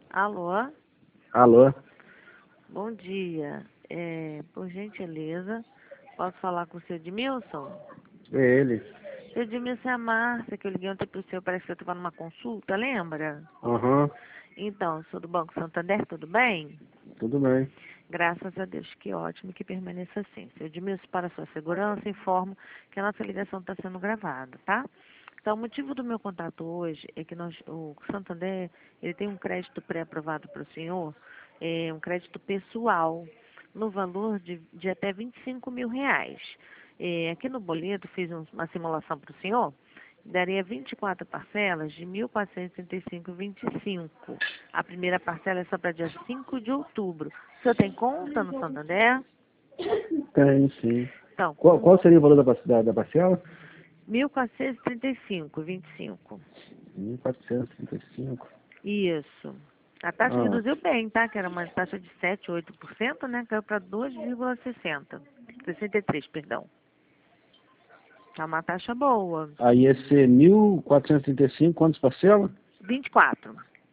Alô, Alô? bom dia. Por gentileza, posso falar com o seu Edmilson? É ele. Seu Edmilson é a Márcia, que eu liguei ontem pro senhor, parece que eu estava numa consulta, lembra? Aham, Então, sou do Banco Santander, tudo bem? tudo bem. Graças a Deus, que ótimo que permaneça assim. Seu Edmilson, para sua segurança, informo que a nossa ligação está sendo gravada, tá? Então, o motivo do meu contato hoje é que o Santander, ele tem um crédito pré-aprovado para o senhor, um crédito pessoal, no valor de até R$ 25.000. Aqui no boleto, fiz uma simulação para o senhor, daria 24 parcelas de 1.435,25. A primeira parcela é só para dia 5 de outubro. O senhor tem conta no Santander? Tem, sim. Então, Qual seria o valor da parcela? 1.435,25. 1.435. Isso. A taxa Ah, reduziu bem, tá? Que era uma taxa de 7, 8%, né? Caiu para 2,60. 63, perdão. Tá uma taxa boa. aí esse 1.435, quantas parcelas? 24.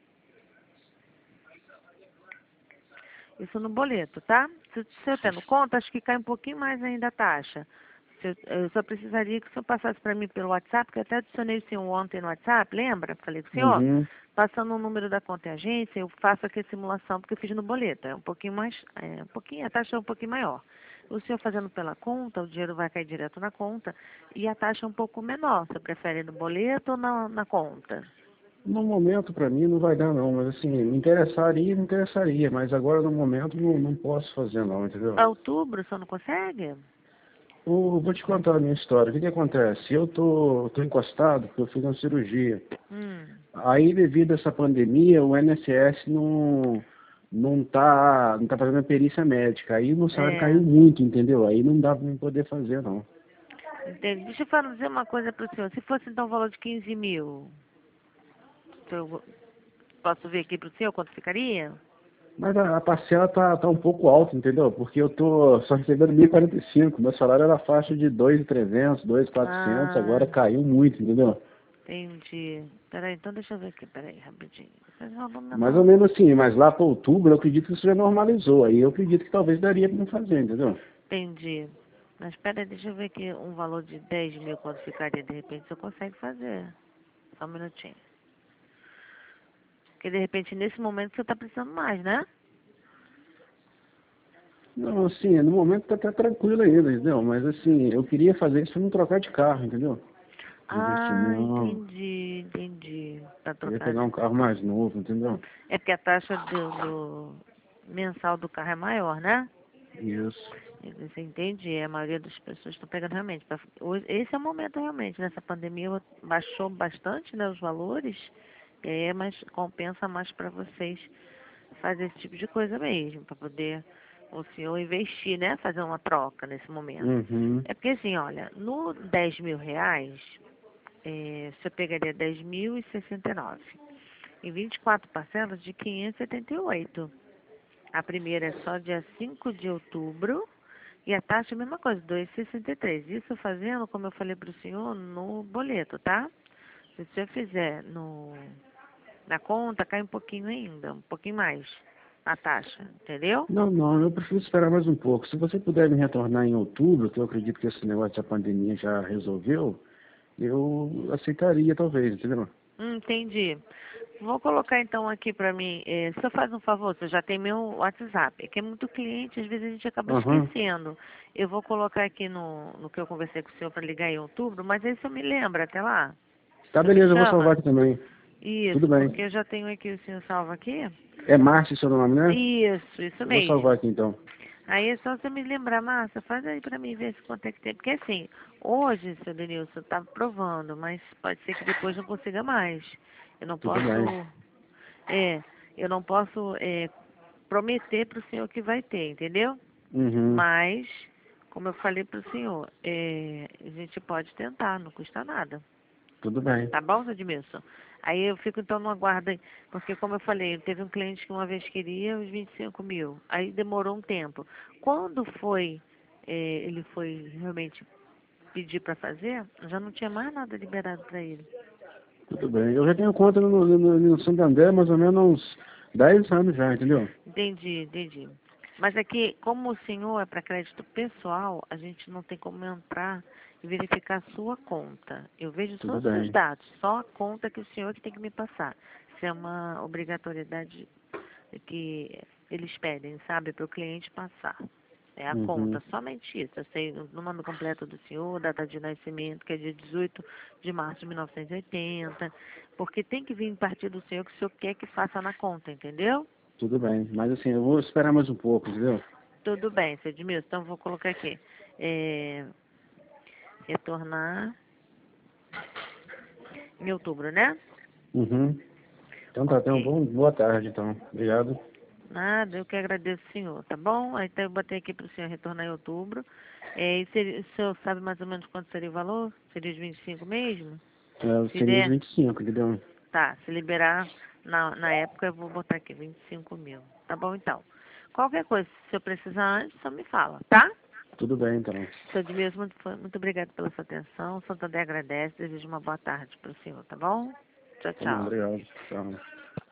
Isso no boleto, tá? Se o senhor tendo conta, acho que cai um pouquinho mais ainda a taxa. Eu só precisaria que o senhor passasse para mim pelo WhatsApp, que eu até adicionei o senhor ontem no WhatsApp, lembra? Falei com o senhor? Uhum. Passando o número da conta em agência, eu faço aqui a simulação, porque eu fiz no boleto. É um pouquinho mais, a taxa é um pouquinho maior. O senhor fazendo pela conta, o dinheiro vai cair direto na conta, e a taxa é um pouco menor. Você prefere no boleto ou na conta? No momento, para mim, não vai dar, não. Mas, assim, me interessaria. Mas agora, no momento, não posso fazer, não, entendeu? Para outubro, o senhor não consegue? Vou te contar a minha história. O que acontece? Eu tô encostado porque eu fiz uma cirurgia. Hum, Aí, devido a essa pandemia, o INSS não tá fazendo a perícia médica. Aí o meu salário é. caiu muito, entendeu? Aí não dá para mim poder fazer, não. Entendi. Deixa eu dizer uma coisa para o senhor. Se fosse então o valor de 15 mil, eu posso ver aqui para o senhor quanto ficaria? Mas a parcela tá um pouco alta, entendeu? Porque eu tô só recebendo 1.045. Meu salário era faixa de 2.300, 2.400. Agora Ah, caiu muito, entendeu? entendi. Peraí, então deixa eu ver aqui, peraí, rapidinho. Faz um valor Mais ou menor. menos assim, mas lá para outubro eu acredito que isso já normalizou. Aí eu acredito que talvez daria para não fazer, entendeu? Entendi. Mas peraí, deixa eu ver aqui um valor de 10 mil quanto ficaria de repente. O senhor consegue fazer. Só um minutinho. Porque de repente nesse momento você está precisando mais, né? Não, assim, no momento tá tranquilo ainda, entendeu? Mas assim, eu queria fazer isso para não trocar de carro, entendeu? Ah, Investimento, entendi. Para queria trocar pegar de. um carro mais novo, entendeu? É porque a taxa do mensal do carro é maior, né? Isso. Você entende? A maioria das pessoas estão pegando realmente. Esse é o momento realmente, nessa pandemia baixou bastante, né, os valores, e aí mas compensa mais para vocês fazer esse tipo de coisa mesmo, para poder o senhor investir, né, fazer uma troca nesse momento. Uhum. É porque assim, olha, no R$ 10.000, você pegaria 10.069 em 24 parcelas de 578. A primeira é só dia 5 de outubro e a taxa é a mesma coisa, 2,63. Isso fazendo, como eu falei para o senhor, no boleto, tá? Se o senhor fizer na conta, cai um pouquinho ainda, um pouquinho mais a taxa, entendeu? Não, eu prefiro esperar mais um pouco. Se você puder me retornar em outubro, que eu acredito que esse negócio da pandemia já resolveu, eu aceitaria talvez, entendeu? Entendi. Vou colocar então aqui para mim. Se eu faz um favor, você já tem meu WhatsApp. É que é muito cliente, às vezes a gente acaba Aham. esquecendo. Eu vou colocar aqui no que eu conversei com o senhor para ligar em outubro, mas aí o senhor me lembra até lá. Tá, O senhor me beleza, eu vou salvar chama? aqui também. Tudo Isso, bem. porque eu já tenho aqui o senhor salvo aqui. É Márcio seu nome, né? Isso Eu vou salvar mesmo. aqui então. Aí é só você me lembrar, Márcia, faz aí pra mim ver se quanto é que tem. Porque assim, hoje, seu Denilson, tá provando, mas pode ser que depois não consiga mais. Eu não Tudo posso, bem. é, eu não posso prometer pro senhor que vai ter, entendeu? Uhum. Mas, como eu falei pro senhor, a gente pode tentar, não custa nada. Tudo bem. Tá bom, seu Edmilson? Aí eu fico então no aguardo, aí, porque como eu falei, teve um cliente que uma vez queria os 25 mil, aí demorou um tempo. Quando ele foi realmente pedir para fazer, já não tinha mais nada liberado para ele. Tudo bem. Eu já tenho conta no Santander mais ou menos 10 anos já, entendeu? Entendi, entendi. Mas é que, como o senhor é para crédito pessoal, a gente não tem como entrar e verificar a sua conta. Eu vejo só Tudo os seus bem. dados, só a conta que o senhor que tem que me passar. Isso é uma obrigatoriedade que eles pedem, sabe, para o cliente passar. É a Uhum. conta, somente isso. Eu sei o nome completo do senhor, data de nascimento, que é dia 18 de março de 1980, porque tem que vir a partir do senhor que o senhor quer que faça na conta, entendeu? Tudo bem. Mas assim, eu vou esperar mais um pouco, entendeu? Tudo bem, seu Edmilson, então vou colocar aqui. É, retornar em outubro, né? Uhum. Então tá, tenha uma Ok. boa tarde, então. Obrigado. Nada, eu que agradeço, senhor, tá bom? Aí, então eu botei aqui para o senhor retornar em outubro. É, e o senhor sabe mais ou menos quanto seria o valor? Seria os 25 mesmo? Se Seria os der, 25, entendeu? tá. Se liberar na época, eu vou botar aqui 25 mil. Tá bom, então. Qualquer coisa, se eu precisar antes, só me fala, tá? Tudo bem, então. Seu Edmilson, muito obrigado pela sua atenção. O Santander agradece. Desejo uma boa tarde para o senhor, tá bom? Tchau, Tá bom, tchau. obrigado. Tchau.